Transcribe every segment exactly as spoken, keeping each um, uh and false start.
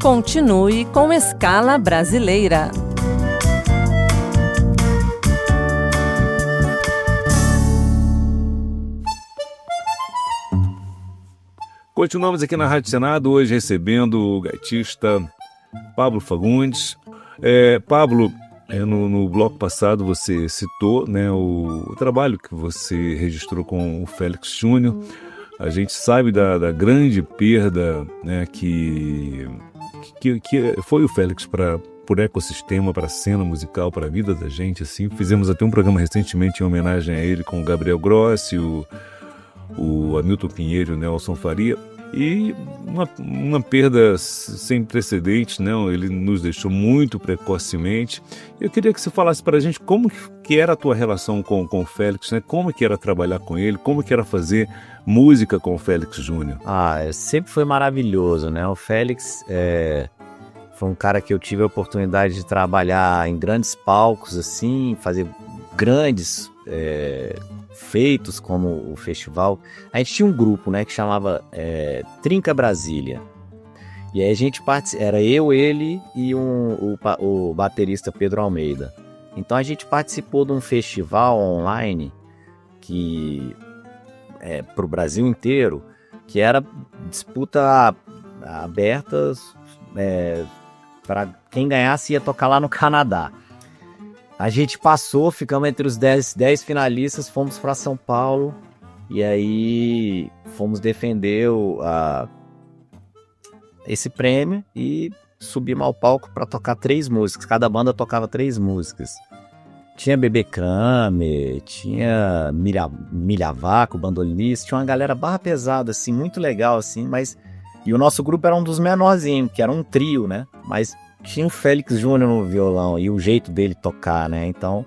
Continue com Escala Brasileira. Continuamos aqui na Rádio Senado, hoje recebendo o gaitista Pablo Fagundes. É, Pablo, é, no, no bloco passado você citou, né, o, o trabalho que você registrou com o Félix Júnior. A gente sabe da, da grande perda, né, que, que, que foi o Félix para por ecossistema, para a cena musical, para a vida da gente. Assim. Fizemos até um programa recentemente em homenagem a ele com o Gabriel Grossi, o, o Hamilton Pinheiro e o Nelson Faria. E uma, uma perda sem precedentes, né? Ele nos deixou muito precocemente. Eu queria que você falasse para a gente como que era a tua relação com, com o Félix, né? Como que era trabalhar com ele, como que era fazer música com o Félix Júnior. Ah, sempre foi maravilhoso, né? O Félix é, foi um cara que eu tive a oportunidade de trabalhar em grandes palcos, assim, fazer grandes é, feitos como o festival. A gente tinha um grupo, né, que chamava é, Trinca Brasília. E aí a gente particip... era eu, ele e um, o, o baterista Pedro Almeida. Então a gente participou de um festival online que é, para o Brasil inteiro, que era disputa aberta, é, para quem ganhasse ia tocar lá no Canadá. A gente passou, ficamos entre os dez finalistas, fomos para São Paulo e aí fomos defender o, a, esse prêmio e subimos ao palco para tocar três músicas. Cada banda tocava três músicas. Tinha Bebê Kramer, tinha Milha, Milha Vaco, bandolinista, tinha uma galera barra pesada, assim, muito legal, assim, mas... E o nosso grupo era um dos menorzinhos, que era um trio, né? Mas tinha o Félix Júnior no violão e o jeito dele tocar, né? Então,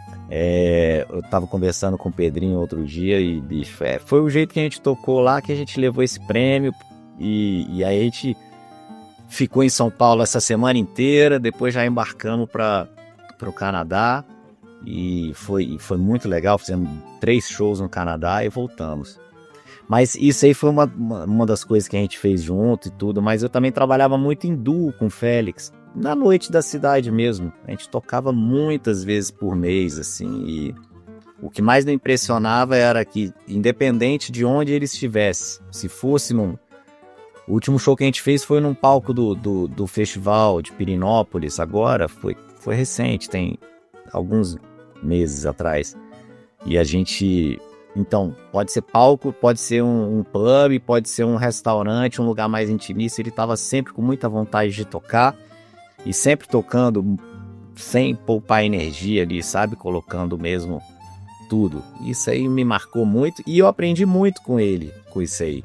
é, eu tava conversando com o Pedrinho outro dia e, bicho, é, foi o jeito que a gente tocou lá que a gente levou esse prêmio e, e aí a gente ficou em São Paulo essa semana inteira, depois já embarcamos para o Canadá. E foi, foi muito legal, fizemos três shows no Canadá e voltamos. Mas isso aí foi uma, uma, uma das coisas que a gente fez junto e tudo, mas eu também trabalhava muito em duo com o Félix, na noite da cidade mesmo. A gente tocava muitas vezes por mês, assim, e o que mais me impressionava era que, independente de onde ele estivesse, se fosse num... O último show que a gente fez foi num palco do, do, do festival de Pirinópolis, agora, foi, foi recente, tem alguns meses atrás, e a gente, então, pode ser palco, pode ser um, um pub, pode ser um restaurante, um lugar mais intimista. Ele estava sempre com muita vontade de tocar, e sempre tocando sem poupar energia ali, sabe, colocando mesmo tudo. Isso aí me marcou muito, e eu aprendi muito com ele, com isso aí.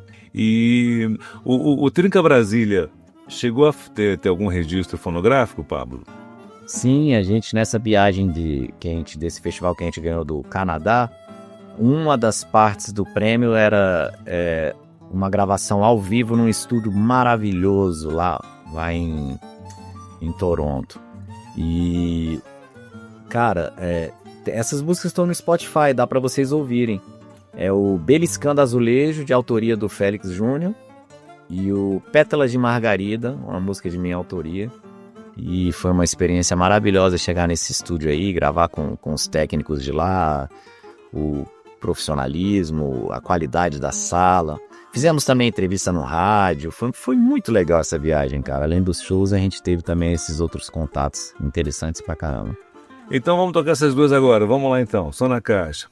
E o, o, o Trinca Brasília chegou a ter, ter algum registro fonográfico, Pablo? Sim, a gente nessa viagem de, que a gente, desse festival que a gente ganhou do Canadá, uma das partes do prêmio era é, uma gravação ao vivo num estúdio maravilhoso lá, lá em, em Toronto. E, cara, é, essas músicas estão no Spotify, dá para vocês ouvirem. É o Beliscando Azulejo, de autoria do Félix Júnior, e o Pétalas de Margarida, uma música de minha autoria. E foi uma experiência maravilhosa chegar nesse estúdio aí, gravar com, com os técnicos de lá, o profissionalismo, a qualidade da sala. Fizemos também entrevista no rádio, foi, foi muito legal essa viagem, cara. Além dos shows, a gente teve também esses outros contatos interessantes pra caramba. Então vamos tocar essas duas agora, vamos lá então, som na caixa.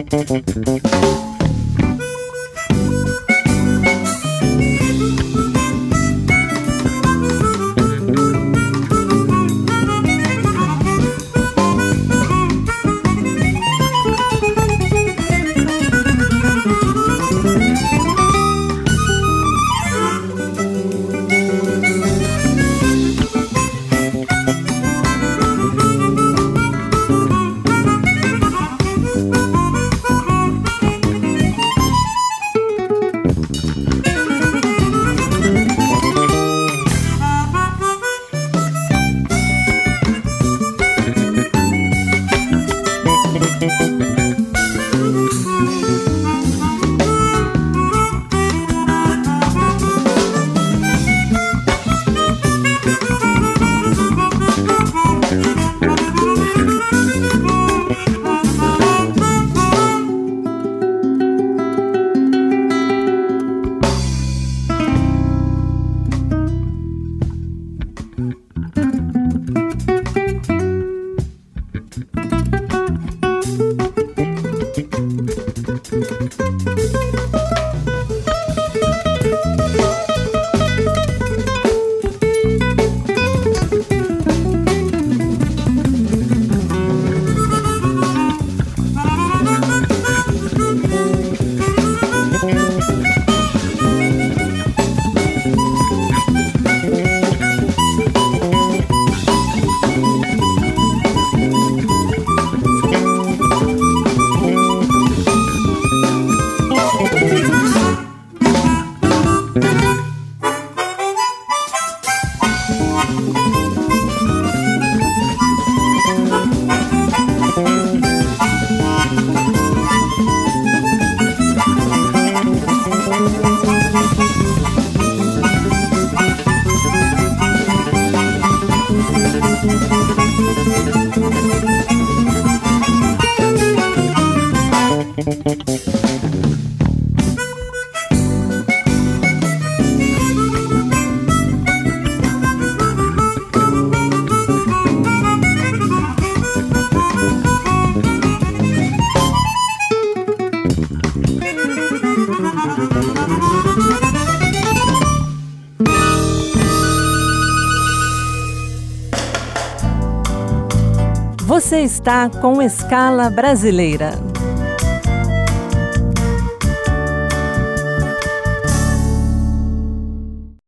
Você está com Escala Brasileira.